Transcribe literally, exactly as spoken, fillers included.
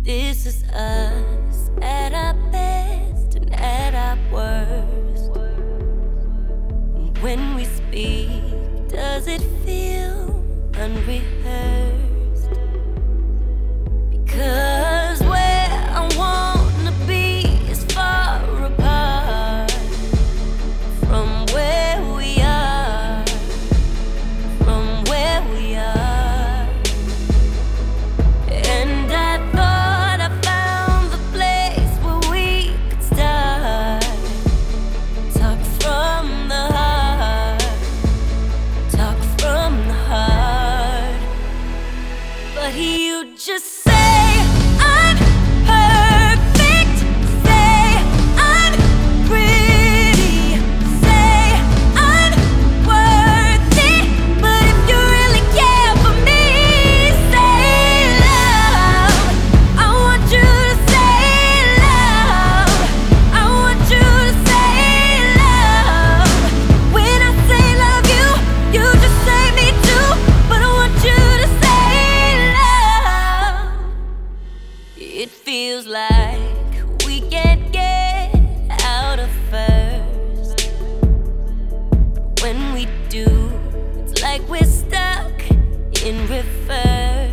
This is us at our best and at our worst. When we speak, does it feel unrehearsed? Because where I wanna be is far apart from where we are, from where we are. And I thought I found the place where we could start. Talk from the heart, talk from the heart. But you just say I'm perfect, say I'm pretty, say I'm worthy. But if you really care for me, say love. I want you to say love. I want you to say love. When I say love you, you just say me too. But I want you to say love. It feels like we can't get out of first. When we do, it's like we're stuck in reverse.